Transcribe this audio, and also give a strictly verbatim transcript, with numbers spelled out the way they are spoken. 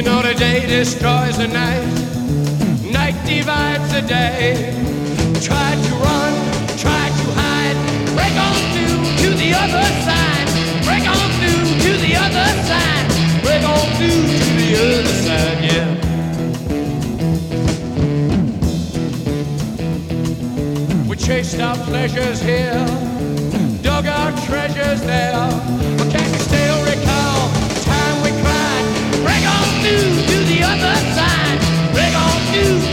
You know the day destroys the night, night divides the day. Try to run, try to hide, break on through to the other side, break on through to the other side, break on through to the other side, yeah. We chased our pleasures here, dug our treasures there, but can you still recall the time we cried? Break on through to the other side, break on through